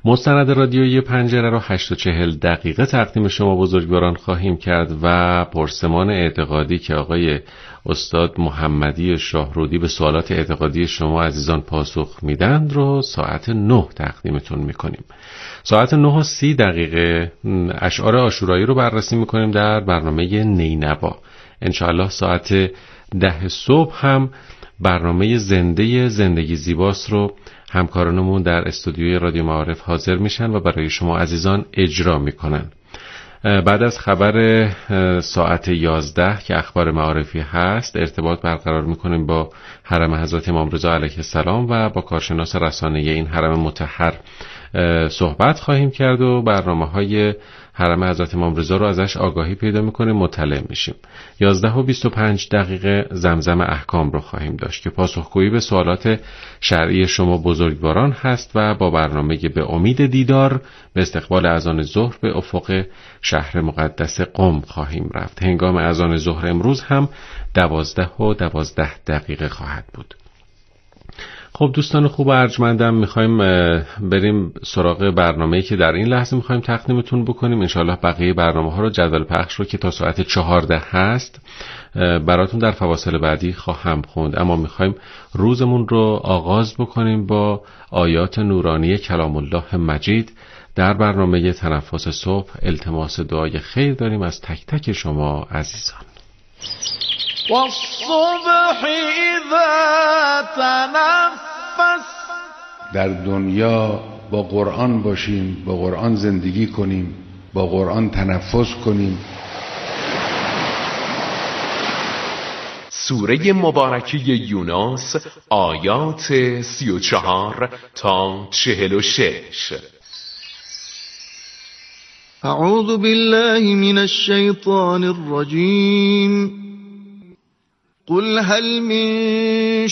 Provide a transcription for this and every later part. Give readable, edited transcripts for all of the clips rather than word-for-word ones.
مستند رادیویی پنجره رو 8:40 دقیقه تقدیم شما بزرگواران خواهیم کرد و پرسمان اعتقادی که آقای استاد محمدی شاهرودی به سوالات اعتقادی شما عزیزان پاسخ میدن رو ساعت 9 تقدیمتون میکنیم. ساعت 9:30 دقیقه اشعار عاشورایی رو بررسی میکنیم در برنامه نینوا. انشاءالله ساعت 10 صبح هم برنامه زندگی زیباست رو همکارانمون در استودیوی رادیو معارف حاضر میشن و برای شما عزیزان اجرا میکنن. بعد از خبر ساعت 11 که اخبار معارفی هست ارتباط برقرار میکنیم با حرم حضرت امام رضا علیه السلام و با کارشناس رسانه این حرم مطهر صحبت خواهیم کرد و برنامه‌های حرم حضرت امام رضا رو ازش آگاهی پیدا میکنیم، مطلع میشیم. 11:25 دقیقه زمزم احکام رو خواهیم داشت که پاسخگویی به سوالات شرعی شما بزرگواران هست و با برنامه به امید دیدار به استقبال اذان ظهر به افق شهر مقدس قم خواهیم رفت. هنگام اذان ظهر امروز هم 12:12 دقیقه خواهد بود. خب دوستان خوب و ارجمندم، میخوایم بریم سراغ برنامه‌ای که در این لحظه میخوایم تقدیمتون بکنیم. انشاءالله بقیه برنامه‌ها رو، جدول پخش رو که تا ساعت 14 هست براتون در فواصل بعدی خواهم خوند، اما میخوایم روزمون رو آغاز بکنیم با آیات نورانی کلام الله مجید. در برنامه تنفس صبح التماس دعای خیر داریم از تک تک شما عزیزان. والصبح اذا تنفس. در دنیا با قرآن باشیم، با قرآن زندگی کنیم، با قرآن تنفس کنیم. سوره مبارکه یونس آیات 34 تا 46. اعوذ بالله من الشیطان الرجیم. قل هل من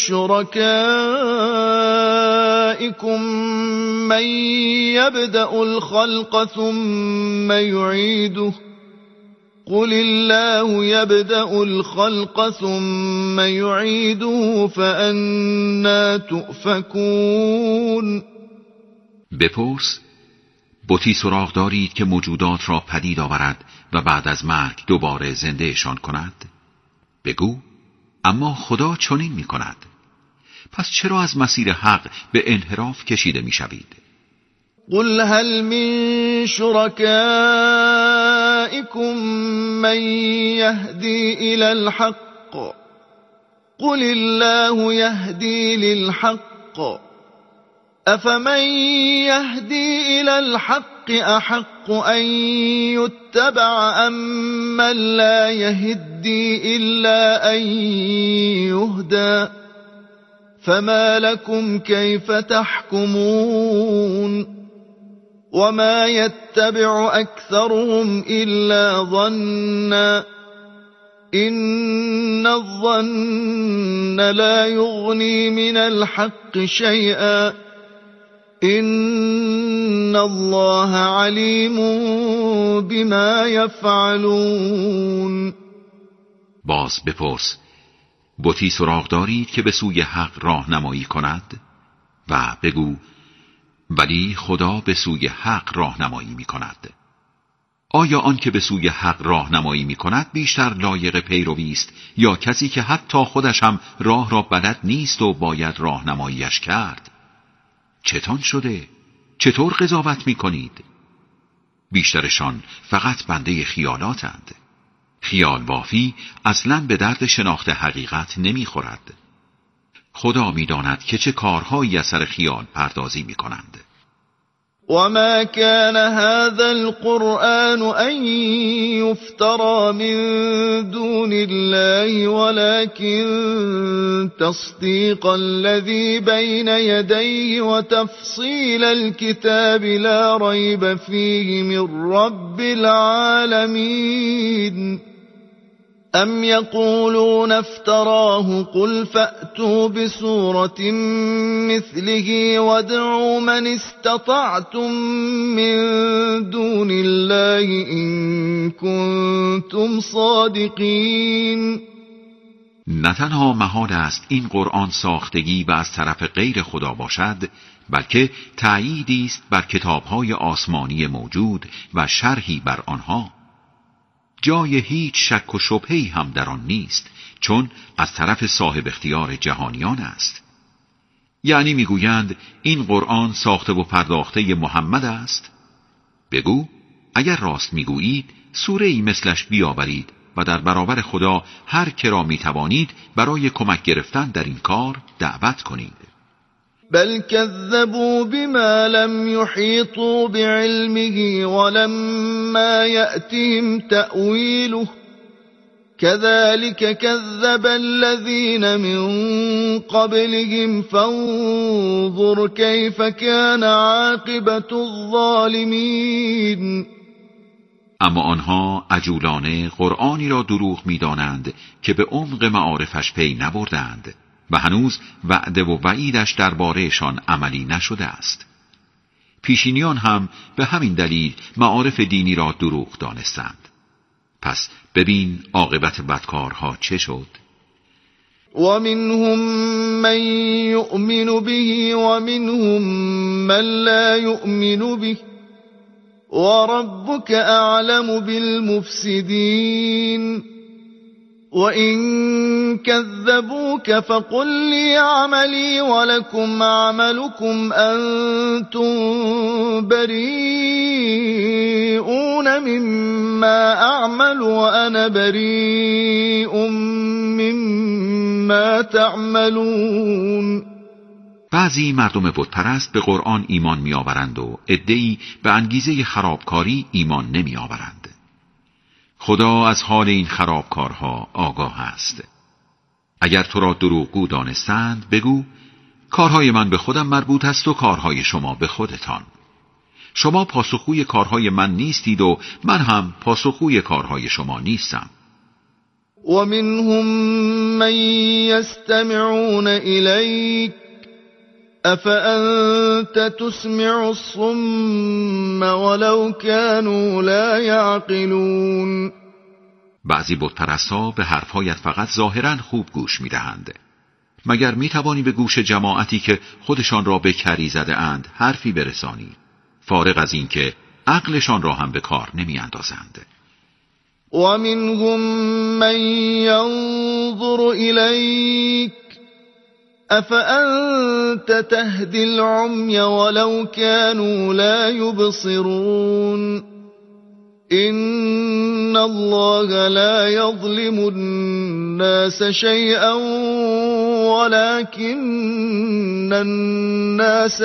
شركائكم من يبدأ الخلق ثم يعيده قل الله يبدأ الخلق ثم يعيده فأنا تؤفكون. بپرس بتی سراغ دارید که موجودات را پدید آورد و بعد از مرگ دوباره زندهشان کند؟ بگو اما خدا چنین می کند. پس چرا از مسیر حق به انحراف کشیده می شوید؟ قل هل من شركائكم من يهدي إلى الحق قل الله يهدي للحق أفمن يهدي إلى الحق أحق أن يتبع أمن لا يهدي إلا أن يهدى فما لكم كيف تحكمون. وما يتبع أكثرهم إلا ظنا إن الظن لا يغني من الحق شيئا إن الله علیم بما یفعلون. باز بپرس بتی سراغ دارید که به سوی حق راهنمایی کند؟ و بگو ولی خدا به سوی حق راهنمایی می کند. آیا آن که به سوی حق راهنمایی می کند بیشتر لایق پیروی است یا کسی که حتی خودش هم راه را بلد نیست و باید راهنماییش کرد؟ چتان شده؟ چطور قضاوت می کنید؟ بیشترشان فقط بنده خیالاتند. خیال وافی اصلاً به درد شناخت حقیقت نمی خورد. خدا می داند که چه کارهایی از سر خیال پردازی می کنند. وما كان هذا القرآن أن يفترى من دون الله ولكن تصديق الذي بين يديه وتفصيل الكتاب لا ريب فيه من رب العالمين. أم يقولون افتراه قل فأتوا بسورة مثله وادعوا من استطعتم من دون الله إن كنتم صادقين. نه تنها محال است این قرآن ساختگی و از طرف غیر خدا باشد، بلکه تأییدی است بر کتاب‌های آسمانی موجود و شرحی بر آنها. جای هیچ شک و شبهه‌ای هم در آن نیست، چون از طرف صاحب اختیار جهانیان است. یعنی میگویند این قرآن ساخته و پرداخته محمد است؟ بگو اگر راست میگویید سوره‌ای مثلش بیاورید و در برابر خدا هر که را میتوانید برای کمک گرفتن در این کار دعوت کنید. بل كذبوا بما لم يحيطوا بعلمه ولما يأتهم تأويله كذلك كذب الذين من قبلهم فانظر كيف كان عاقبة الظالمين. اما آنها عجولانه قرآنی را دروغ می‌دانند که به عمق معارفش پی نبردند و هنوز وعده و وعیدش درباره‌شان عملی نشده است. پیشینیان هم به همین دلیل معارف دینی را دروغ دانستند. پس ببین عاقبت بدکارها چه شد. ومنهم من يؤمن به ومنهم من لا يؤمن به وربك أعلم بالمفسدين وإن كذبوك فقل لي عملي ولكم عملكم أنتم بريئون مما أعمل وأنا بريء مما تعملون. بعضی مردم بتپرست به قرآن ایمان می‌آورند و عده‌ای به انگیزه خرابکاری ایمان نمی‌آورند. خدا از حال این خرابکارها آگاه است. اگر تو را دروغگو دانستند بگو کارهای من به خودم مربوط است و کارهای شما به خودتان. شما پاسخگوی کارهای من نیستید و من هم پاسخگوی کارهای شما نیستم. ومنهم من يستمعون إليك أفأنت تسمع الصم ولو كانوا لا يعقلون. بعضی بتپرستا به حرفهایت فقط ظاهراً خوب گوش می‌دهند. مگر می‌توانی به گوش جماعتی که خودشان را به کری زده اند حرفی برسانی، فارغ از این که عقلشان را هم به کار نمی‌اندازند. ومنهم من ينظر إليك أفأنت تهدي العمي ولو كانوا لا يبصرون إن الله لا يظلم الناس شيئا ولكن الناس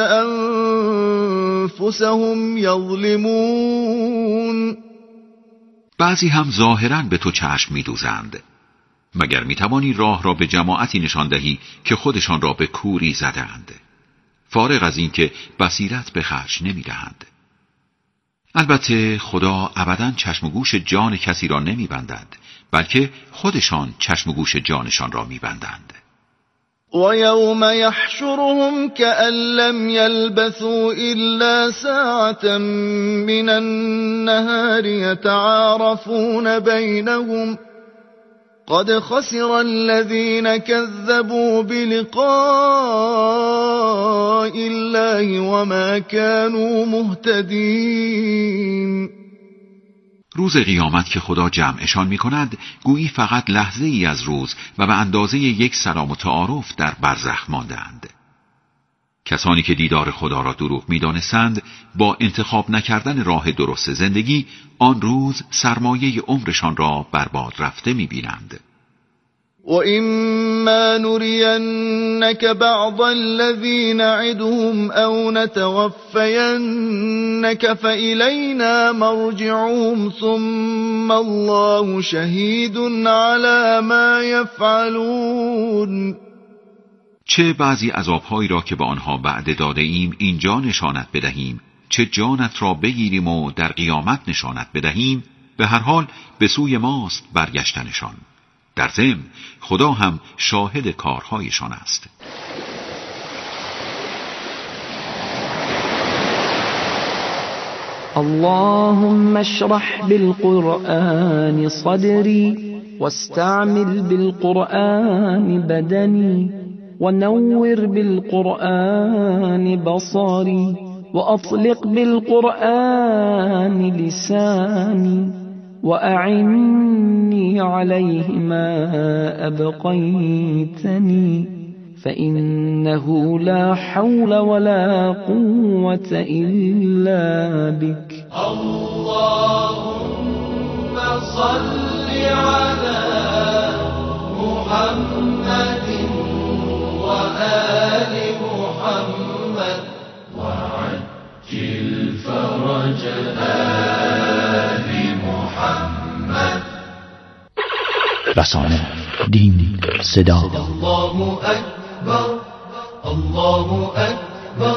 أنفسهم يظلمون. بعضی هم ظاهراً به تو چشم می‌دوزند. مگر میتوانی راه را به جماعتی نشان دهی که خودشان را به کوری زدند، فارغ از این که بصیرت به خرج نمیدهند. البته خدا ابداً چشم و گوش جان کسی را نمیبندد، بلکه خودشان چشم و گوش جانشان را میبندند. وَيَوْمَ يَحْشُرُهُمْ كَأَن لَّمْ يَلْبَثُوا إِلَّا سَاعَةً مِّنَ النَّهَارِ يَتَعَارَفُونَ بَيْنَهُمْ قد خسر الذين كذبوا بلقاء الله وما كانوا مهتدين. روز قیامت که خدا جمعشان می کند گویی فقط لحظه ای از روز و به اندازه یک سلام و تعارف در برزخ ماندند. کسانی که دیدار خدا را دروغ می دانستند با انتخاب نکردن راه درست زندگی آن روز سرمایه عمرشان را برباد رفته می بینند. وَإِمَّا نُرِيَنَّكَ بَعْضَ الَّذِي نَعِدُهُمْ أَوْ نَتَوَفَّيَنَّكَ فَإِلَيْنَا مَرْجِعُهُمْ ثُمَّ اللَّهُ شَهِيدٌ عَلَى مَا يَفْعَلُونَ. چه بعضی عذابهایی را که به آنها وعده داده ایم اینجا نشانت بدهیم، چه جانت را بگیریم و در قیامت نشانت بدهیم، به هر حال به سوی ماست برگشتنشان. در ضمن خدا هم شاهد کارهایشان است. اللهم اشرح بالقرآن صدري واستعمل بالقرآن بدني ونور بالقرآن بصري وأطلق بالقرآن لساني وأعني عليه ما أبقيتني فإنه لا حول ولا قوة إلا بك. اللهم صل على محمد وآل محمد وعجل فرج آل محمد. رسانه، دین، صدا. الله أكبر الله أكبر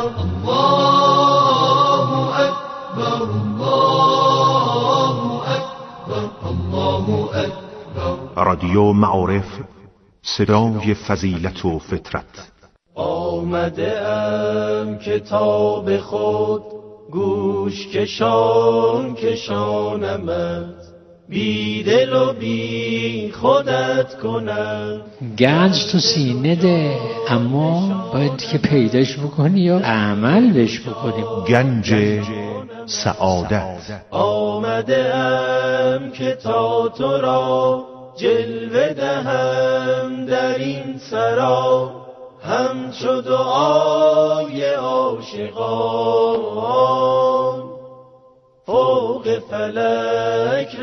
الله أكبر الله أكبر الله أكبر. رادیو معارف، صدای فضیلت و فطرت. آمده ام کتاب خود گوش کشان کشانمت، بی دل و بی خودت کنم. گنج تو سینه ده، اما باید که پیداش بکنی و عمل بش بکنی. گنج سعادت. آمده ام که تا تو را جلوه دهم در این سرا، همچو دعای عاشقان فوق فلک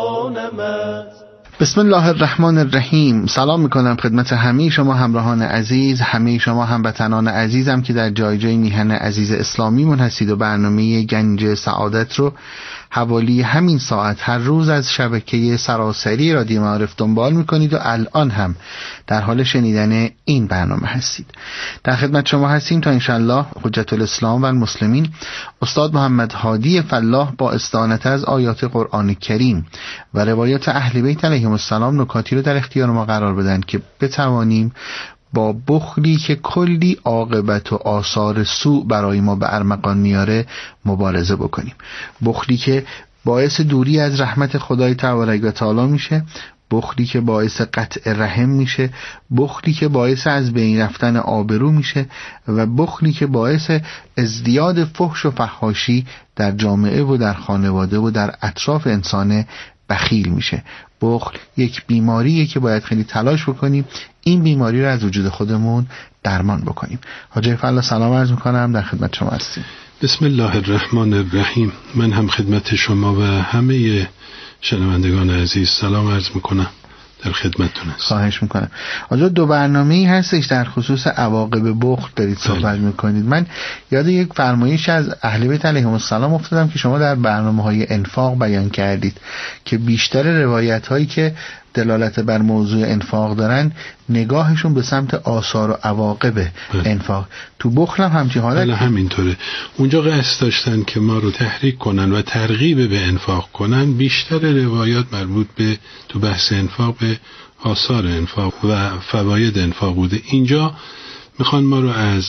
رسانمت. بسم الله الرحمن الرحیم. سلام میکنم خدمت همه شما همراهان عزیز، همه شما هموطنان عزیزم که در جای جای میهن عزیز اسلامیمون هستید و برنامه گنج سعادت رو حوالی همین ساعت هر روز از شبکه سراسری رادیو معارف دنبال میکنید و الان هم در حال شنیدن این برنامه هستید. در خدمت شما هستیم تا انشالله حجت الاسلام و المسلمین استاد محمد هادی فلاح با استعانت از آیات قرآن کریم و روایات اهل بیت علیهم السلام نکاتی رو در اختیار ما قرار بدن که بتوانیم با بخلی که کلی عاقبت و آثار سوء برای ما به ارمغان میاره مبارزه بکنیم. بخلی که باعث دوری از رحمت خدای تبارک و تعالی میشه، بخلی که باعث قطع رحم میشه، بخلی که باعث از بین رفتن آبرو میشه و بخلی که باعث ازدیاد فحش و فحاشی در جامعه و در خانواده و در اطراف انسان بخیل میشه. بخل یک بیماریه که باید خیلی تلاش بکنیم این بیماری رو از وجود خودمون درمان بکنیم. حاجی فلاح سلام عرض میکنم، در خدمت شما هستیم. بسم الله الرحمن الرحیم. من هم خدمت شما و همه شنوندگان عزیز سلام عرض میکنم، در خدمتتون هستم. خواهش میکنم. آجا دو برنامه‌ای هستش در خصوص عواقب بخل دارید صحبت میکنید. من یاد یک فرمایش از اهل بیت علیهم السلام افتادم که شما در برنامه‌های انفاق بیان کردید که بیشتر روایت‌هایی که دلالت بر موضوع انفاق دارن نگاهشون به سمت آثار و عواقب انفاق. تو بخل هم همچین حالت همینطوره. اونجا قصد داشتن که ما رو تحریک کنن و ترغیب به انفاق کنن. بیشتر روایات مربوط به تو بحث انفاق به آثار انفاق و فواید انفاق بوده. اینجا میخوان ما رو از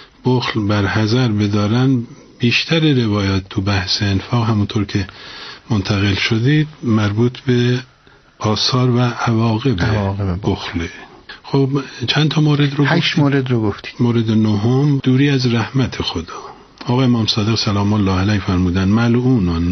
بخل برحذر بدارن. بیشتر روایات تو بحث انفاق همونطور که منتقل شدید مربوط به آثار و عواقب بخله. خب چند تا مورد رو 8 مورد رو گفتید. مورد نهم دوری از رحمت خدا. آقا امام صادق سلام الله علیه فرمودن ملعونن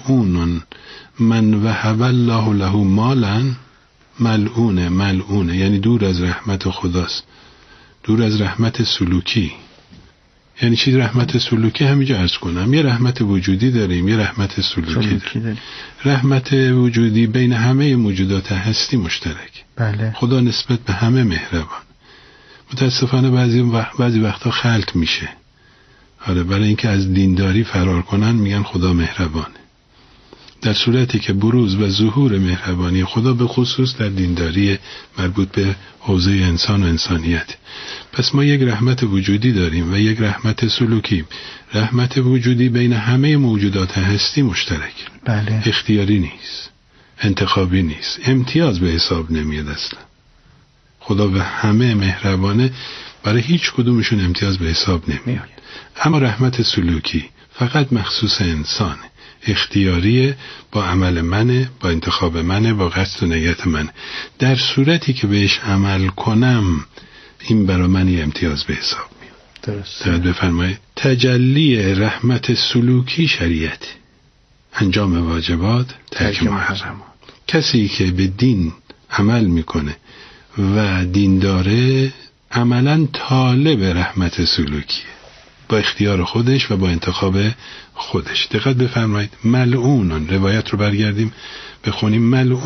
من وهب الله له مالا. ملعونه یعنی دور از رحمت خداست، دور از رحمت سلوکی. یعنی چی رحمت سلوکی؟ همینجا عرض کنم یه رحمت وجودی داریم، یه رحمت سلوکی داریم. رحمت وجودی بین همه موجودات هستی مشترک. بله. خدا نسبت به همه مهربان. متاسفانه بعضی وقتا خلط میشه. آره، برای اینکه از دینداری فرار کنن میگن خدا مهربانه، در صورتی که بروز و ظهور مهربانی خدا به خصوص در دینداری مربوط به حوزه انسان و انسانیت. پس ما یک رحمت وجودی داریم و یک رحمت سلوکی. رحمت وجودی بین همه موجودات هستی مشترک. بله. اختیاری نیست، انتخابی نیست، امتیاز به حساب نمیاد اصلا. خدا به همه مهربانه، برای هیچ کدومشون امتیاز به حساب نمیاد. اما رحمت سلوکی فقط مخصوص انسانه، اختیاریه، با عمل منه، با انتخاب منه، با قصد و نیت منه. در صورتی که بهش عمل کنم این برای من امتیاز به حساب میاد. درسته. بفرمایید تجلی رحمت سلوکی شریعت، انجام واجبات، ترک محرمات. کسی که به دین عمل میکنه و دین داره عملا طالب رحمت سلوکیه، با اختیار خودش و با انتخاب خودش. دقت بفرمایید ملعونون، روایت رو برگردیم بخونیم،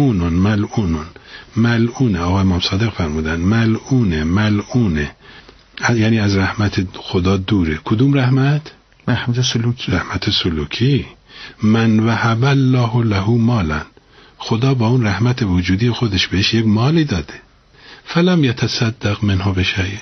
ملعونه آقای امام صادق فرمودن ملعونه یعنی از رحمت خدا دوره. کدوم رحمت؟ رحمت سلوکی. من وهب الله له مالا، خدا با اون رحمت وجودی خودش بهش یک مالی داده، فلم یتصدق منه بشیء،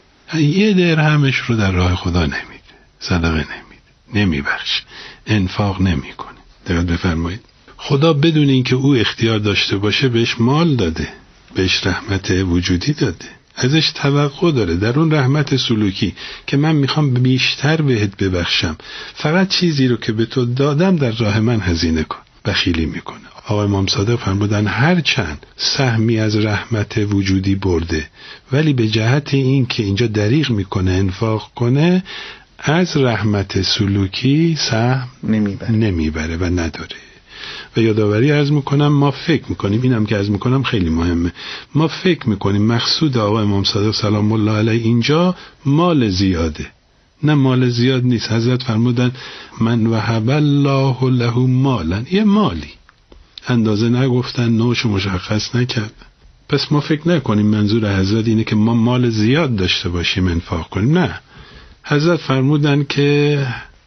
یه درهمش رو در راه خدا نمیده، صدقه نمیده، نمیبخش، انفاق نمیکنه. دقت بفرمایید خدا بدون اینکه او اختیار داشته باشه بهش مال داده، بهش رحمت وجودی داده، ازش توقع داره در اون رحمت سلوکی که من میخوام بیشتر بهت ببخشم، فقط چیزی رو که به تو دادم در راه من هزینه کن. بخیلی میکنه. آقای امام صادق فرمودن هر چند سهمی از رحمت وجودی برده ولی به جهت این که اینجا دریغ میکنه انفاق کنه از رحمت سلوکی سهم نمیبره و نداره. و یادآوری عرض میکنم ما فکر میکنیم، اینم که عرض میکنم خیلی مهمه، ما فکر میکنیم مقصود آقای امام صادق سلام الله علیه اینجا مال زیاده. نه، مال زیاد نیست. حضرت فرمودن من وهب الله له مالا، یه مالی، اندازه نگفتن، نوعش مشخص نکردن. پس ما فکر نکنیم منظور حضرت اینه که ما مال زیاد داشته باشیم انفاق کنیم. نه، حضرت فرمودن که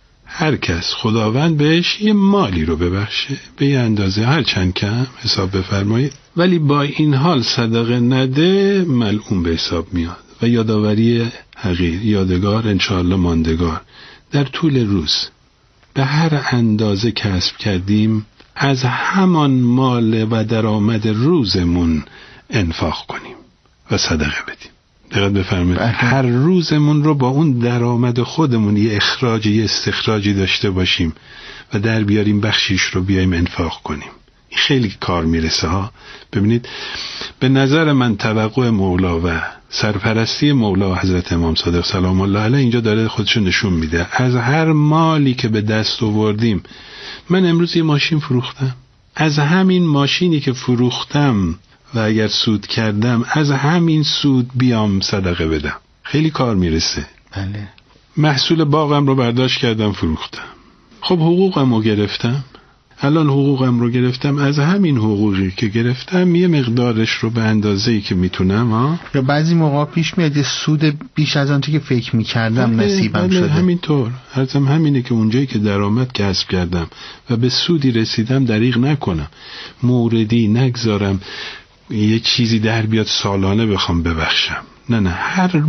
هر کس خداوند بهش یه مالی رو ببخشه به یه اندازه، هر چند کم حساب بفرمایید، ولی با این حال صدقه نده ملعون به حساب میاد. و یادآوری حقیر، یادگار، انشاءالله ماندگار، در طول روز به هر اندازه کسب کردیم از همان مال و درآمد روزمون انفاق کنیم و صدقه بدیم. دقت بفرمایید هر روزمون رو با اون درآمد خودمون یه اخراجی، یه استخراجی داشته باشیم و در بیاریم بخشیش رو بیایم انفاق کنیم. این خیلی کار میرسه ها. ببینید به نظر من توقع مولا و سرپرستی مولا و حضرت امام صادق سلام الله علیه اینجا داره خودشو نشون میده. از هر مالی که به دست آوردیم، من امروز یه ماشین فروختم، از همین ماشینی که فروختم و اگر سود کردم از همین سود بیام صدقه بدم. خیلی کار میرسه. بله. محصول باغم رو برداشت کردم فروختم، خب حقوقم رو گرفتم، الان حقوقم رو گرفتم، از همین حقوقی که گرفتم یه مقدارش رو به اندازه‌ای که میتونم یا بعضی موقع پیش میاد سود بیش از آنچه که فکر میکردم نصیبم شده. همینطور ارزم همینه که اونجایی که درآمد کسب کردم و به سودی رسیدم دریغ نکنم، موردی نگذارم یه چیزی در بیاد سالانه بخوام ببخشم. نه، هر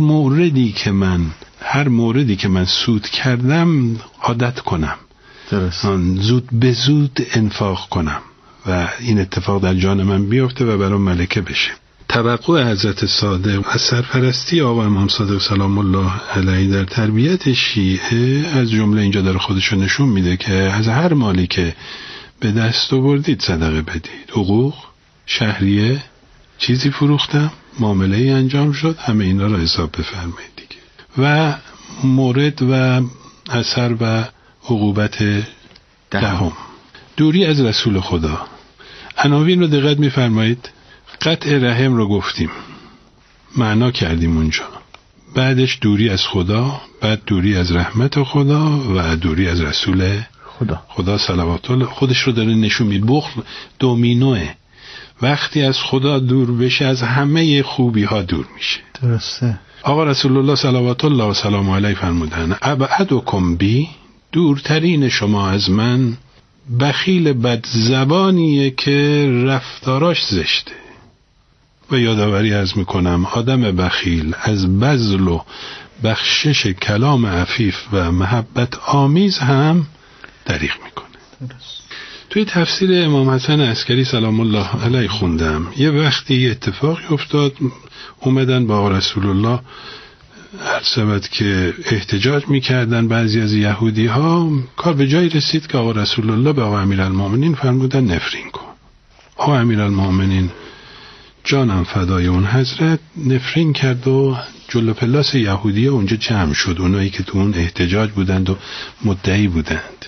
موردی که من سود کردم عادت کنم، زود به زود انفاق کنم و این اتفاق در جان من بیفته و برام ملکه بشه. توقع حضرت صادق از سرپرستی آقا امام صادق سلام الله علیه در تربیت شیعه از جمله اینجا داره خودشو نشون میده که از هر مالی که به دست آوردید صدقه بدید. حقوق، شهریه، چیزی فروختم، معامله‌ای انجام شد، همه اینا رو حساب بفرمایید دیگه. و مورد و اثر و عقوبت دهم، دوری از رسول خدا. عناوین رو دقت می‌فرمایید. قطع رحم رو گفتیم، معنا کردیم اونجا، بعدش دوری از خدا، بعد دوری از رحمت خدا و دوری از رسول خدا صلوات الله. خودش رو داره نشون میده. بخل دومینوه، وقتی از خدا دور بشه از همه خوبی ها دور میشه. درسته. آقا رسول الله صلوات الله و سلام علیه فرمودن ابعدکم بی، دورترین شما از من بخیل بد زبانیه که رفتاراش زشته. و یادآوری عرض میکنم آدم بخیل از بذل و بخشش کلام عفیف و محبت آمیز هم دریغ میکنه. توی تفسیر امام حسن عسکری سلام الله علیه خوندم یه وقتی اتفاقی افتاد، اومدن با رسول الله عرض که احتجاج میکردن بعضی از یهودی ها. کار به جایی رسید که آقا رسول الله به آقا امیرالمومنین فرمودن نفرین کن. آقا امیرالمومنین جانم فدای اون حضرت نفرین کرد و جلو پلاس یهودی اونجا جمع شد، اونایی که تو اون احتجاج بودند و مدعی بودند.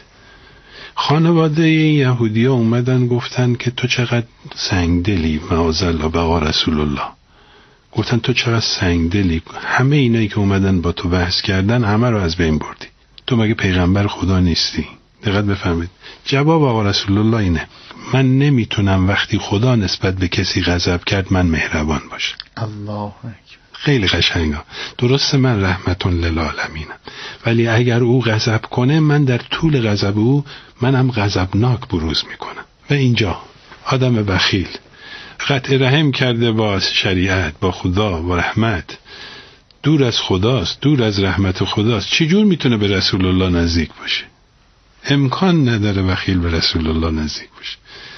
خانواده یهودی ها اومدن گفتن که تو چقدر سنگدلی، معاذالله بقا رسول الله، گفتن تو چقدر سنگدلی، همه اینایی که اومدن با تو بحث کردن همه رو از بین بردی، تو مگه پیغمبر خدا نیستی؟ دقت بفهمید. جواب آقا رسول الله اینه: من نمیتونم وقتی خدا نسبت به کسی غضب کرد من مهربان باشم. الله اکبر. خیلی قشنگه. درسته من رحمتون للعالمینم، ولی اگر او غضب کنه من در طول غضب او منم غضبناک بروز میکنم. و اینجا آدم بخیل قطع رحم کرده با شریعت، با خدا، با رحمت، دور از خداست، دور از رحمت خداست، چجور میتونه به رسول الله نزدیک باشه؟ امکان نداره بخیل به رسول الله نزدیک باشه.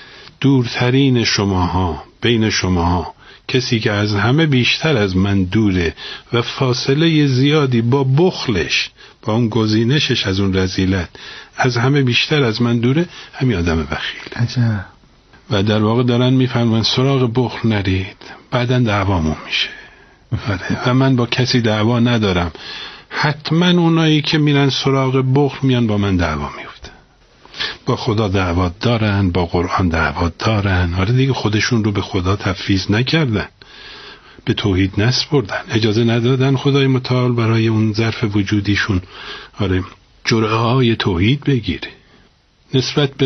دورترین شماها، بین شماها کسی که از همه بیشتر از من دوره و فاصله زیادی با بخلش، با اون گزینشش از اون رذیلت از همه بیشتر از من دوره، همین آدم بخیل. عجب. و در واقع دارن میفرمان سراغ بخل نرید، بعداً دعوامون میشه. و من با کسی دعوا ندارم، حتما اونایی که میرن سراغ بخل میان با من دعوا میفته. با خدا دعوا دارن، با قرآن دعوا دارن. آره دیگه، خودشون رو به خدا تفویض نکردن، به توحید نسپردن، اجازه ندادن خدای متعال برای اون ظرف وجودیشون آره جرعه های توحید بگیره. نسبت به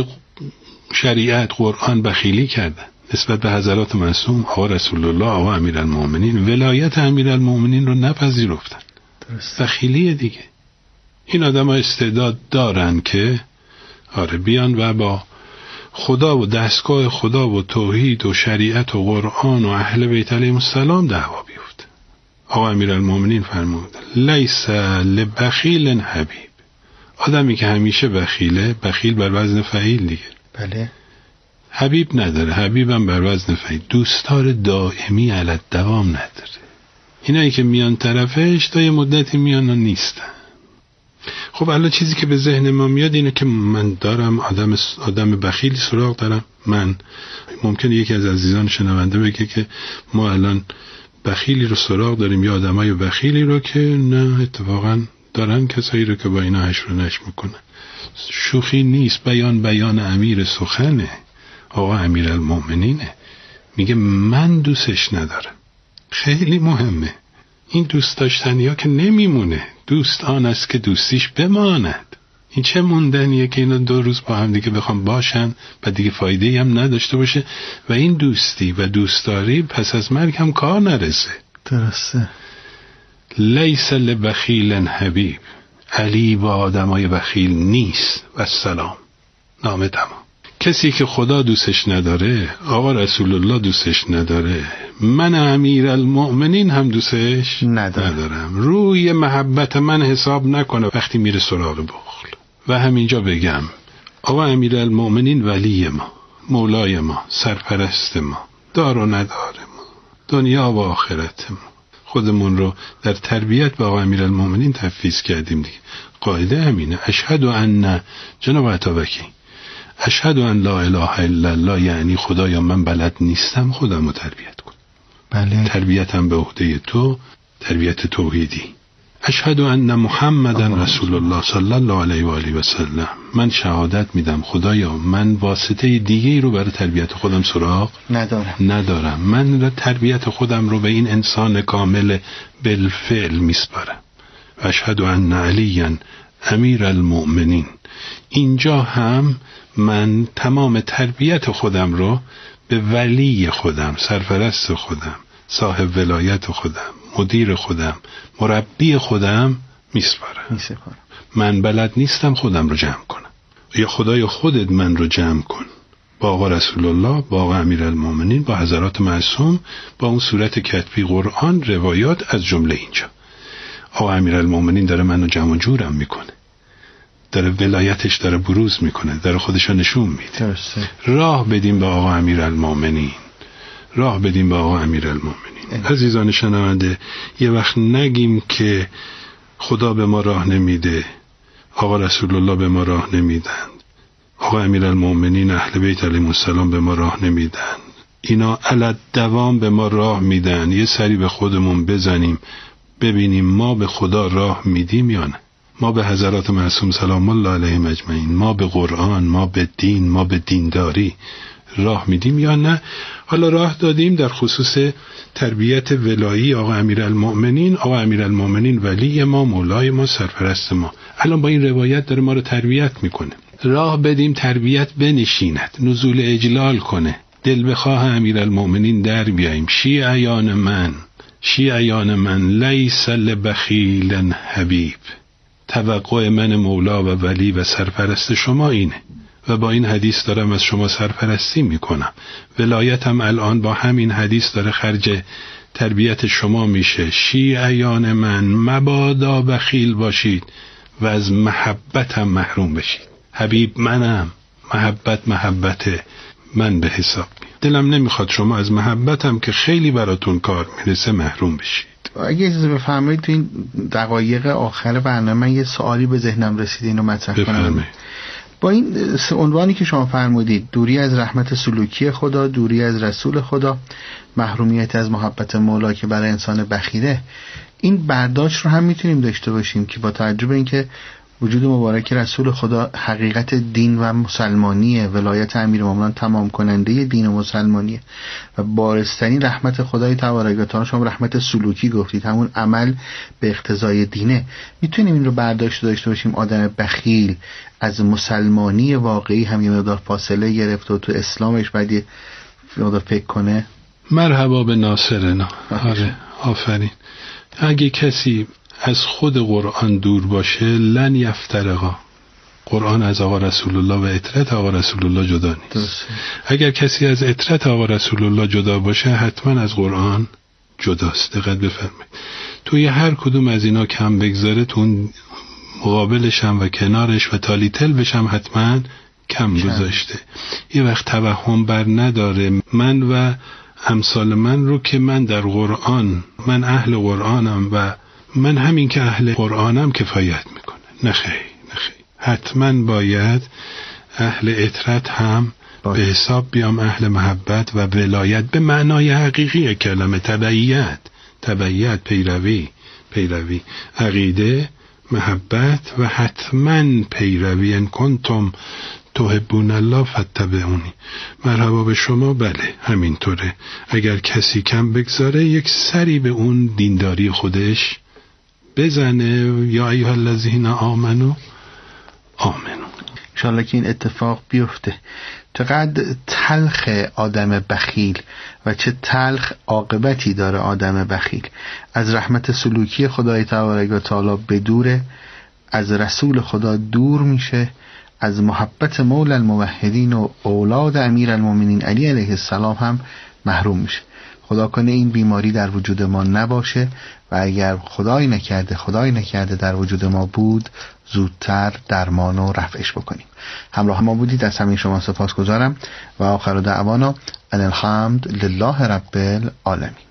شریعت قرآن بخیلی کردن، نسبت به حضرات معصوم آقا رسول الله، آقا امیرالمومنین، ولایت امیرالمومنین رو نپذیرفتن. بخیلی دیگه. این آدم ها استعداد دارن که آره بیان و با خدا و دستگاه خدا و توحید و شریعت و قرآن و اهل بیت علیهم السلام دعوا بیفته. آقا امیرالمومنین فرمود: لیس لبخیل حبیب. آدمی که همیشه بخیله، بخیل بر وزن فعیل دیگه. بله. حبیب نداره، حبیبم بر وزن فعیل، دوستار دائمی علی دوام نداره. اینایی که میان طرفش تا یه مدتی میان و نیستن. خب الان چیزی که به ذهن ما میاد اینه که من دارم آدم بخیلی سراغ دارم. من ممکنه یکی از عزیزان شنونده بگه که ما الان بخیلی رو سراغ داریم یا آدمای بخیلی رو، که نه، اتفاقا دارن کسایی رو که با اینا حشر و نشر میکنن. شوخی نیست، بیان امیر سخنه. آقا امیرالمومنینه میگه من دوستش ندارم. خیلی مهمه این دوست داشتنی ها که نمیمونه. دوست آن است که دوستیش بماند. این چه موندنیه که اینا 2 روز با هم دیگه بخوام باشن و دیگه فایده‌ای هم نداشته باشه و این دوستی و دوستداری پس از مرگ هم کار نرسه. درسته. لیس لبخیل حبیب. علی با آدمای بخیل نیست. و سلام. نامه تمام. کسی که خدا دوستش نداره، آقا رسول الله دوستش نداره، من امیرالمومنین هم دوستش ندارم. روی محبت من حساب نکنه وقتی میره سراغ بخل. و همینجا بگم آقا امیرالمومنین ولی ما، مولای ما، سرپرست ما، دار و ندار ما، دنیا و آخرت ما. خودمون رو در تربیت با آقا امیرالمومنین تفویض کردیم دیگه. قاعده همینه. اشهد ان جناب عطابکی، اشهد ان لا اله الا الله، یعنی خدایا من بلد نیستم، خودمو تربیت کن. بله. تربیتم به عهده تو، تربیت توحیدی. اشهد ان محمدن رسول الله صلی الله علیه و آله و سلم. من شهادت میدم خدایا من واسطه دیگه‌ای رو برای تربیت خودم سراغ ندارم. من تربیت خودم رو به این انسان کامل بالفعل میسپارم. اشهد ان علی امیرالمومنین. اینجا هم من تمام تربیت خودم رو به ولی خودم، سرپرست خودم، صاحب ولایت خودم، مدیر خودم، مربی خودم میسپارم. من بلد نیستم خودم رو جمع کنم. یا خدای خودت من رو جمع کن با آقا رسول الله، با آقا امیرالمومنین، با حضرات معصوم، با اون صورت کتبی قرآن، روایات، از جمله اینجا. آقا امیرالمومنین داره منو جمع و جورم میکنه، داره ولایتش داره بروز میکنه، داره خودشو نشون میده. راه بدیم به آقا امیرالمومنین، راه بدیم به آقا امیرالمومنین. عزیزان شنونده، یه وقت نگیم که خدا به ما راه نمیده، آقا رسول الله به ما راه نمیدن، آقا امیرالمومنین اهل بیت علیهم السلام به ما راه نمیدن، اینا علت دوام به ما راه میدن. یه سری به خودمون بزنیم ببینیم ما به خدا راه میدیم یا نه. ما به حضرات معصوم سلام الله علیهم اجمعین، ما به قرآن، ما به دین، ما به دینداری راه میدیم یا نه. حالا راه دادیم در خصوص تربیت ولایی آقا امیرالمؤمنین. آقا امیرالمؤمنین ولی ما، مولای ما، سرپرست ما. الان با این روایت داره ما رو تربیت میکنه. راه بدیم تربیت بنشیند، نزول اجلال کنه، دل بخواه امیرالمؤمنین در بیاییم. شیعیان من لیس لبخیل حبیب. توقع من مولا و ولی و سرپرست شما اینه و با این حدیث دارم از شما سرپرستی میکنم. ولایتم الان با همین حدیث داره خرج تربیت شما میشه. شیعیان من مبادا بخیل باشید و از محبتم محروم بشید. حبیب منم، محبت من به حساب میاد. دلم نمیخواد شما از محبتم که خیلی براتون کار میرسه محروم بشید. اگه اجازه بفرمایید تو این دقایق آخر برنامه من یه سوالی به ذهنم رسید، اینو مطرح کنم. با این عنوانی که شما فرمودید، دوری از رحمت سلوکی خدا، دوری از رسول خدا، محرومیت از محبت مولا که برای انسان بخیله، این برداشت رو هم میتونیم داشته باشیم که با توجه به اینکه وجود مبارک رسول خدا حقیقت دین و مسلمانیه، ولایت امیرالمومنین تمام کننده دین و مسلمانیه و بارسترین رحمت خدای تبارک و تعالی، شما رحمت سلوکی گفتید، همون عمل به اقتضای دینه. میتونیم این رو برداشت داشته باشیم آدم بخیل از مسلمانی واقعی هم یه مقدار فاصله گرفته و تو اسلامش بعد یه مقدار فکر کنه؟ مرحبا به ناصرنا. آره آفرین. اگه کسی از خود قرآن دور باشه لن یفترقا. قرآن از آقا رسول الله و اطرت آقا رسول الله جدا نیست. اگر کسی از اطرت آقا رسول الله جدا باشه حتما از قرآن جداست. دقت بفرمایید. توی هر کدوم از اینا کم بگذاره تو مقابلش هم و کنارش و تالیتل بشم حتما کم گذاشته. یه وقت توهم بر نداره من و امثال من رو که من در قرآن، من اهل قرآنم و من همین که اهل قرآنم کفایت میکنه. نخیر. حتما باید اهل اطرت هم به حساب بیام، اهل محبت و ولایت به معنای حقیقی کلمه، تبعیت، پیروی، عقیده، محبت و حتما پیروی. ان کنتم تحبون الله فاتبعونی. مرحبا به شما. بله همینطوره. اگر کسی کم بگذاره یک سری به اون دینداری خودش بزنه. یا ایها الذین آمنو انشاءالله که این اتفاق بیفته. چقدر تلخ آدم بخیل و چه تلخ عاقبتی داره آدم بخیل. از رحمت سلوکی خدای تبارک و تعالی بدوره، از رسول خدا دور میشه، از محبت مولا الموحدین و اولاد امیرالمؤمنین علی علیه السلام هم محروم میشه. خدا کنه این بیماری در وجود ما نباشه و اگر خدای نکرده در وجود ما بود زودتر درمان و رفعش بکنیم. همراه ما بودید، از همین شما سپاسگزارم و آخر دعوانا ان الحمد لله رب العالمین.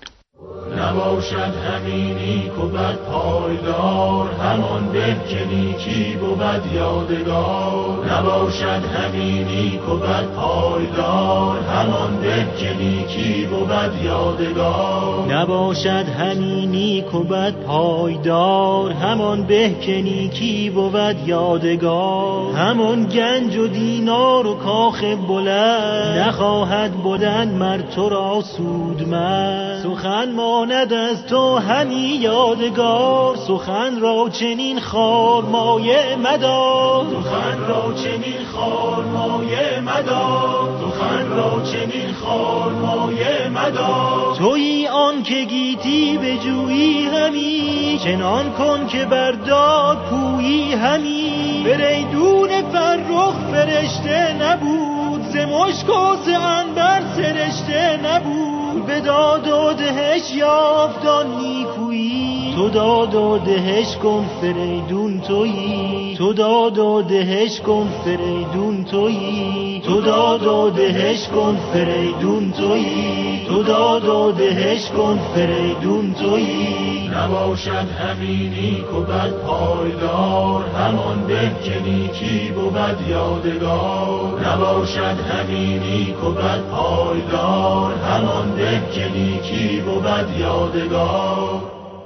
نباشد همینی که بد پایدار، همان به که نیکی بود یادگار. نباشد همینی که بد پایدار، همان به که نیکی بود یادگار. نباشد همینی که بد پایدار، همان به که نیکی بود یادگار. همان گنج و دینار و کاخ بلند، نخواهد بودن مر تو را سودمند. سخن ماند از تو همی یادگار، سخن را چنین خار مایه مدار. سخن را چنین خار مایه مدار، سخن را چنین خار مایه مدار. تویی آن که گیتی به جویی همی، چنان کن که برداد پویی همی. فریدون فرخ فرشته نبود، ز مشک و ز عنبر سرشته نبود. به داد و دهش یافتان نیکویی، تو داد و دهش کن فریدون تویی. تو داد و دهش کن فریدون تویی. تو داد و دهش کن فریدون تویی. تو داد و دهش کن فریدون تویی. نباشد همینی که بد پایدار، همان به که نیکی بود یادگار. نباشد همین نیک و بد پایدار، همان به که نیکی بود یادگار.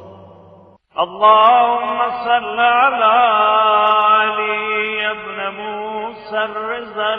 اللهم صل على علي ابن موسى الرضا